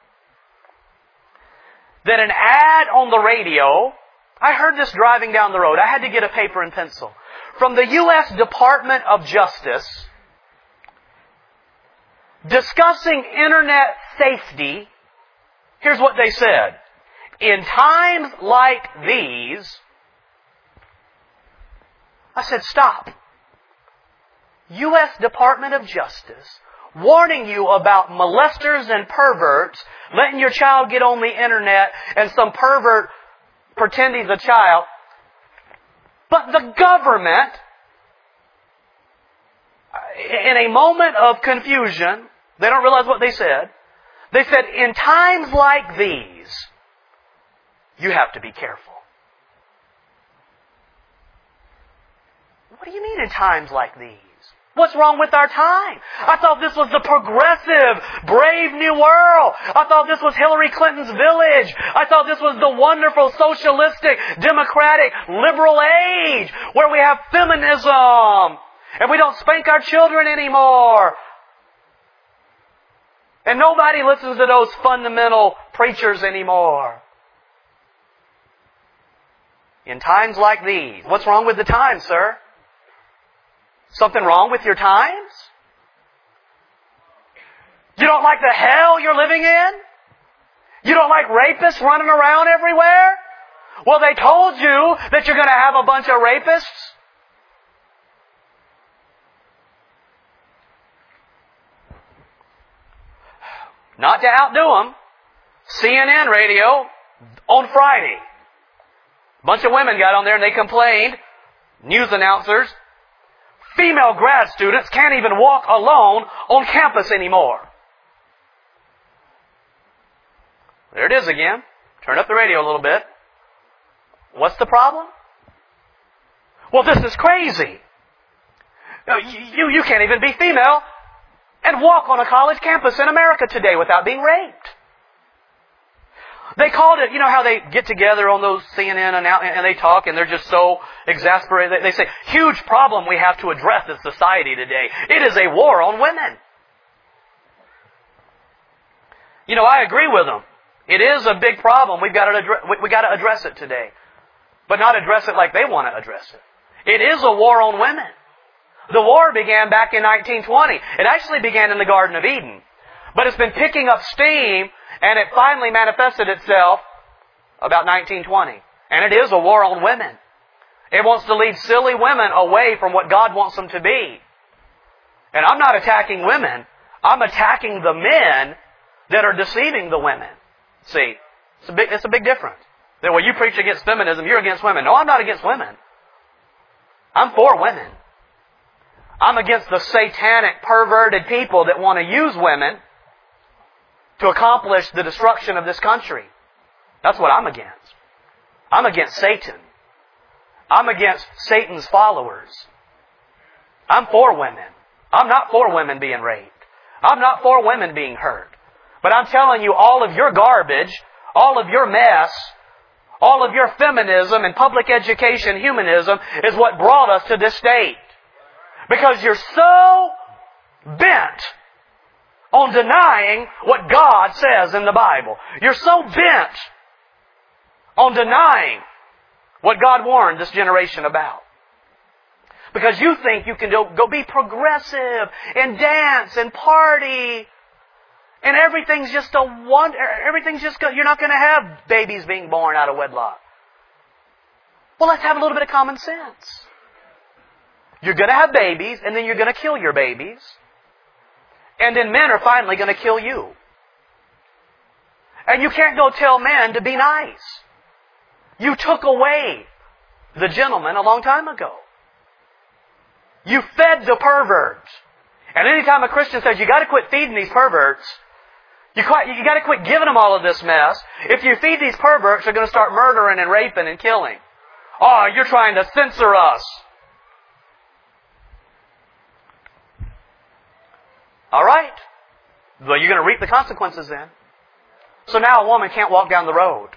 that an ad on the radio, I heard this driving down the road. I had to get a paper and pencil. From the U S Department of Justice, discussing internet safety, here's what they said. In times like these, I said, stop. U S Department of Justice warning you about molesters and perverts, letting your child get on the internet and some pervert pretend he's a child. But the government, in a moment of confusion, they don't realize what they said. They said, in times like these, you have to be careful. What do you mean in times like these? What's wrong with our time? I thought this was the progressive, brave new world. I thought this was Hillary Clinton's village. I thought this was the wonderful socialistic, democratic, liberal age where we have feminism and we don't spank our children anymore. And nobody listens to those fundamental preachers anymore. In times like these, what's wrong with the times, sir? Something wrong with your times? You don't like the hell you're living in? You don't like rapists running around everywhere? Well, they told you that you're going to have a bunch of rapists. Not to outdo them, C N N radio on Friday. A bunch of women got on there and they complained, news announcers, female grad students can't even walk alone on campus anymore. There it is again. Turn up the radio a little bit. What's the problem? Well, this is crazy. You, you can't even be female and walk on a college campus in America today without being raped. They called it, you know how they get together on those C N N and, and they talk and they're just so exasperated. They say, huge problem we have to address in society today. It is a war on women. You know, I agree with them. It is a big problem. We've got to address, we got to address it today. But not address it like they want to address it. It is a war on women. The war began back in nineteen twenty. It actually began in the Garden of Eden. But it's been picking up steam, and it finally manifested itself about nineteen twenty. And it is a war on women. It wants to lead silly women away from what God wants them to be. And I'm not attacking women. I'm attacking the men that are deceiving the women. See, it's a big, it's a big difference. That when you preach against feminism, you're against women. No, I'm not against women. I'm for women. I'm against the satanic, perverted people that want to use women to accomplish the destruction of this country. That's what I'm against. I'm against Satan. I'm against Satan's followers. I'm for women. I'm not for women being raped. I'm not for women being hurt. But I'm telling you, all of your garbage, all of your mess, all of your feminism and public education humanism is what brought us to this state. Because you're so bent on denying what God says in the Bible. You're so bent on denying what God warned this generation about. Because you think you can go, go be progressive and dance and party. And everything's just a wonder. Everything's just, you're not going to have babies being born out of wedlock. Well, let's have a little bit of common sense. You're going to have babies, and then you're going to kill your babies. And then men are finally going to kill you. And you can't go tell men to be nice. You took away the gentleman a long time ago. You fed the perverts. And anytime a Christian says, you got to quit feeding these perverts, you, quite, you got to quit giving them all of this mess. If you feed these perverts, they're going to start murdering and raping and killing. Oh, you're trying to censor us. All right. Well, you're going to reap the consequences then. So now a woman can't walk down the road.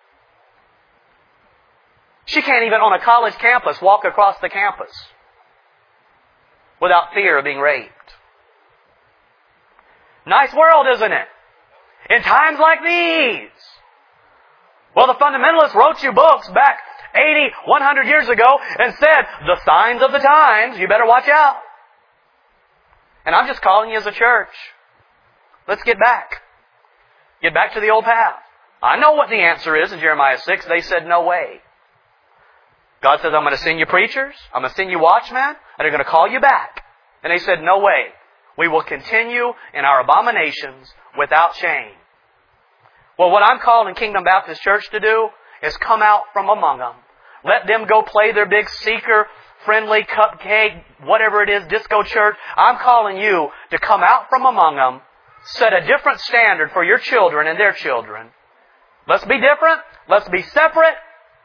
She can't even on a college campus walk across the campus without fear of being raped. Nice world, isn't it? In times like these. Well, the fundamentalists wrote you books back eighty, one hundred years ago and said, the signs of the times, you better watch out. And I'm just calling you as a church. Let's get back. Get back to the old path. I know what the answer is in Jeremiah six. They said, no way. God says, I'm going to send you preachers. I'm going to send you watchmen. And they're going to call you back. And they said, no way. We will continue in our abominations without shame. Well, what I'm calling Kingdom Baptist Church to do is come out from among them. Let them go play their big seeker-friendly cupcake, whatever it is, disco church. I'm calling you to come out from among them, set a different standard for your children and their children. Let's be different. Let's be separate.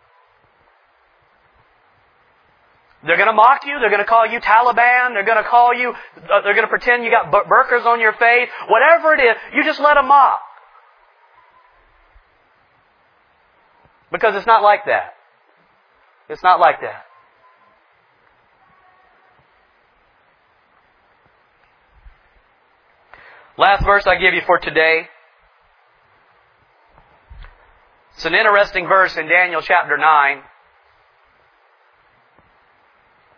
They're going to mock you. They're going to call you Taliban. They're going to call you, uh, they're going to pretend you got burqas on your face. Whatever it is, you just let them mock. Because it's not like that. It's not like that. Last verse I give you for today. It's an interesting verse in Daniel chapter nine.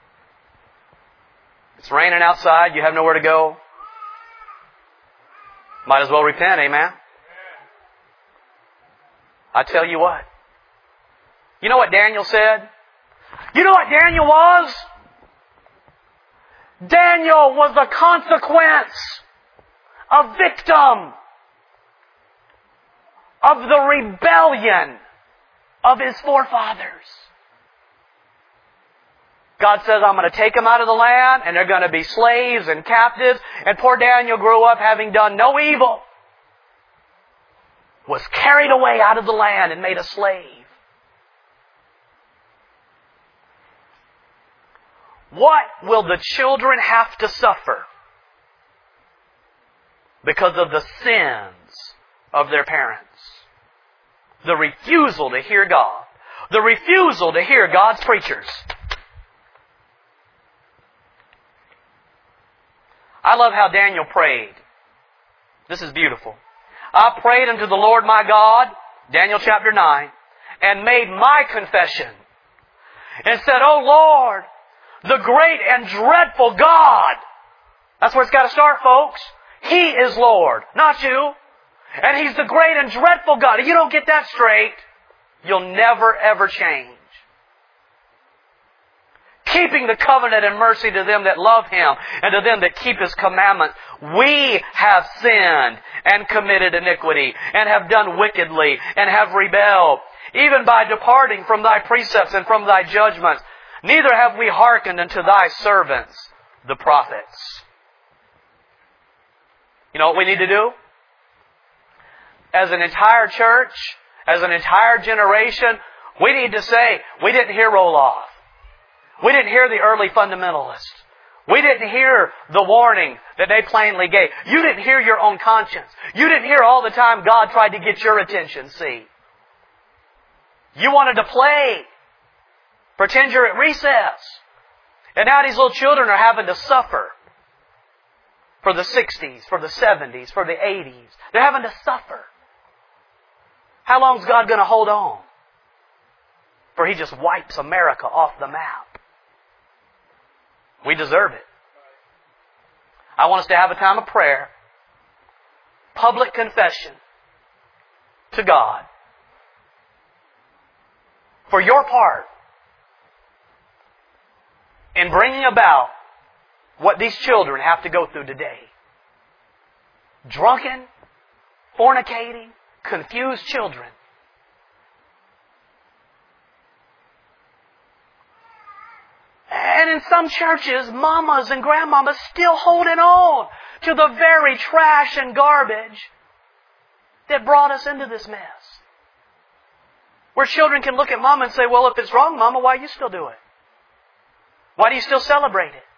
It's raining outside. You have nowhere to go. Might as well repent, amen? I tell you what. You know what Daniel said? You know what Daniel was? Daniel was the consequence, a victim of the rebellion of his forefathers. God says, I'm going to take them out of the land, and they're going to be slaves and captives. And poor Daniel grew up having done no evil. Was carried away out of the land and made a slave. What will the children have to suffer because of the sins of their parents? The refusal to hear God. The refusal to hear God's preachers. I love how Daniel prayed. This is beautiful. I prayed unto the Lord my God, Daniel chapter nine, and made my confession. And said, O Lord, the great and dreadful God. That's where it's got to start, folks. He is Lord, not you. And He's the great and dreadful God. If you don't get that straight, you'll never ever change. Keeping the covenant and mercy to them that love Him and to them that keep His commandments. We have sinned and committed iniquity and have done wickedly and have rebelled, even by departing from Thy precepts and from Thy judgments. Neither have we hearkened unto Thy servants, the prophets. You know what we need to do? As an entire church, as an entire generation, we need to say, we didn't hear Roloff. We didn't hear the early fundamentalists. We didn't hear the warning that they plainly gave. You didn't hear your own conscience. You didn't hear all the time God tried to get your attention, see. You wanted to play. Pretend you're at recess. And now these little children are having to suffer for the sixties, for the seventies, for the eighties. They're having to suffer. How long is God going to hold on? For He just wipes America off the map. We deserve it. I want us to have a time of prayer, public confession to God for your part in bringing about what these children have to go through today. Drunken, fornicating, confused children. And in some churches, mamas and grandmamas still holding on to the very trash and garbage that brought us into this mess. Where children can look at mama and say, well, if it's wrong, mama, why do you still do it? Why do you still celebrate it?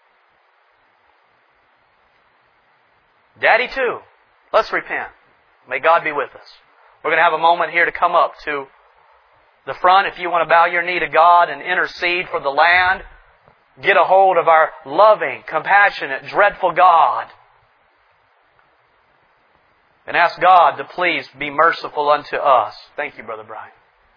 Daddy too. Let's repent. May God be with us. We're going to have a moment here to come up to the front. If you want to bow your knee to God and intercede for the land, get a hold of our loving, compassionate, dreadful God. And ask God to please be merciful unto us. Thank you, Brother Brian.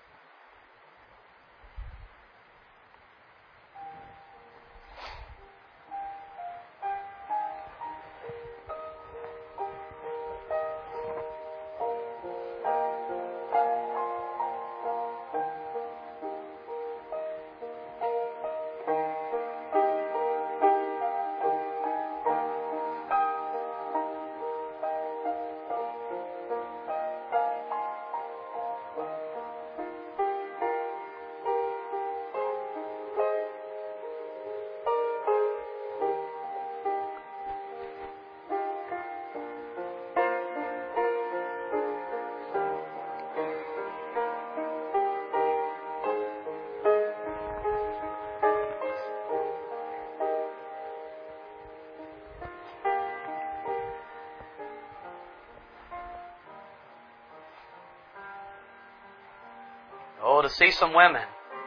Oh, to see some women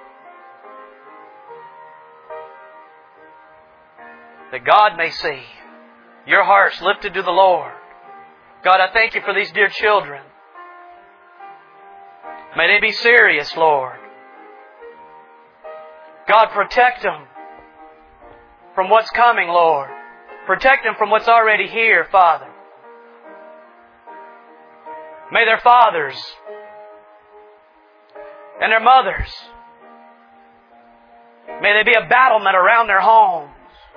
that God may see your hearts lifted to the Lord. God, I thank You for these dear children. May they be serious, Lord. God, protect them from what's coming, Lord. Protect them from what's already here, Father. May their fathers and their mothers, may they be a battlement around their homes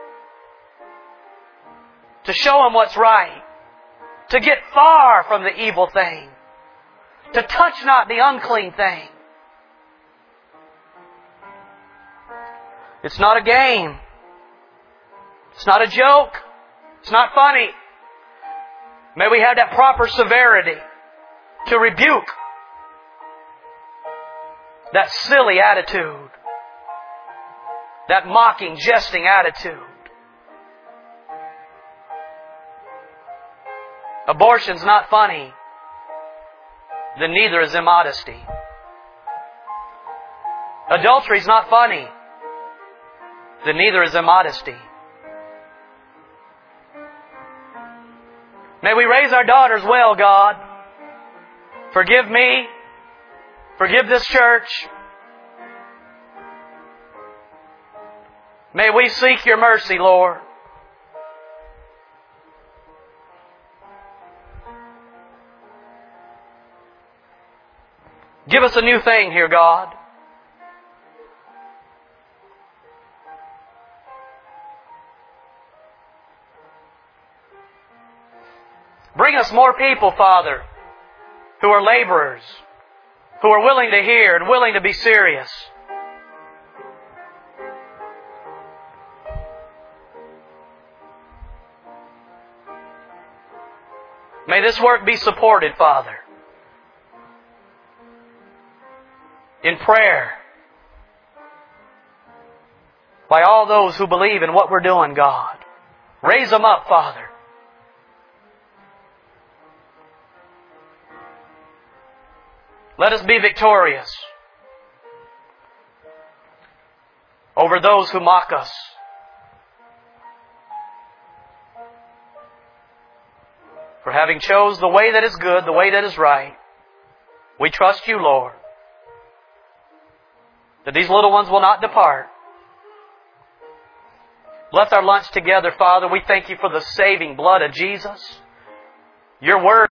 to show them what's right, to get far from the evil thing, to touch not the unclean thing. It's not a game. It's not a joke. It's not funny. May we have that proper severity to rebuke that silly attitude, that mocking, jesting attitude. Abortion's not funny, then neither is immodesty. Adultery's not funny, then neither is immodesty. May we raise our daughters well, God. Forgive me. Forgive this church. May we seek Your mercy, Lord. Give us a new thing here, God. Bring us more people, Father, who are laborers, who are willing to hear and willing to be serious. May this work be supported, Father, in prayer by all those who believe in what we're doing, God. Raise them up, Father. Let us be victorious over those who mock us. For having chose the way that is good, the way that is right, we trust You, Lord, that these little ones will not depart. Bless our lunch together, Father. We thank You for the saving blood of Jesus. Your word